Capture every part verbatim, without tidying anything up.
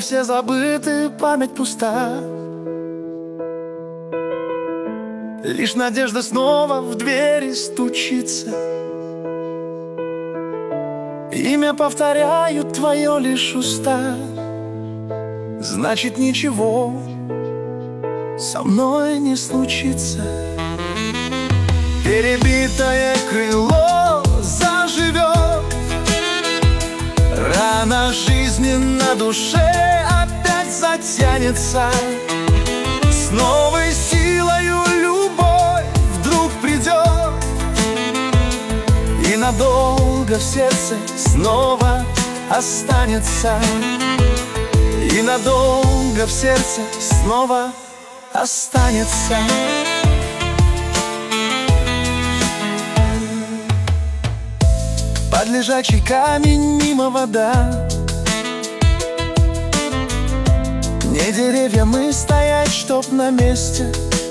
все забыты, память пуста. Лишь надежда снова в двери стучится. Имя повторяют твое лишь уста. Значит, ничего со мной не случится. Перебитое крыло заживет. Рана жизни на душе опять затянется. С новой силою любовь вдруг придет, и надолго в сердце снова останется. И надолго в сердце снова останется. Под лежачий камень мимо вода. Не деревья мы стоять, чтоб на месте.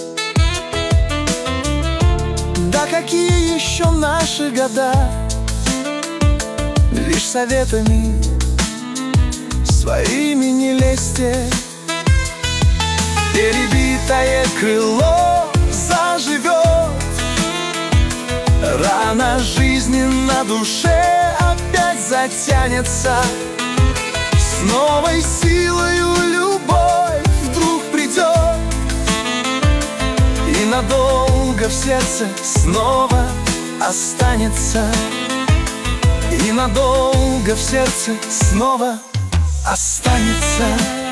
Да какие еще наши года? Лишь советами своими не лезьте. Перебитое крыло заживет. Рана жизни на душе опять затянется. С новой силою любовь вдруг придет, и надолго в сердце снова останется. И надолго в сердце снова останется.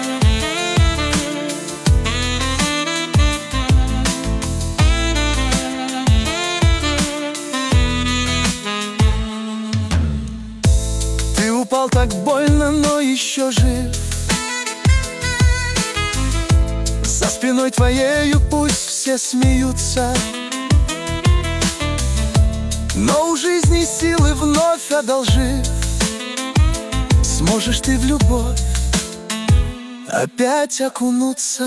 Ты упал так больно, но еще жив. За спиной твоею пусть все смеются, но у жизни силы вновь одолжив, сможешь ты в любовь опять окунуться.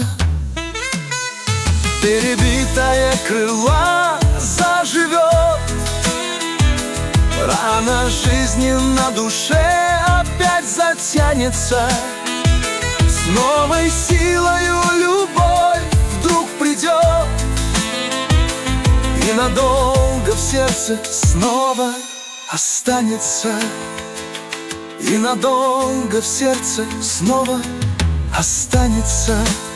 Перебитое крыло заживет. Рана жизни на душе опять затянется. С новой силою любовь вдруг придет, и надолго в сердце снова останется. И надолго в сердце снова останется.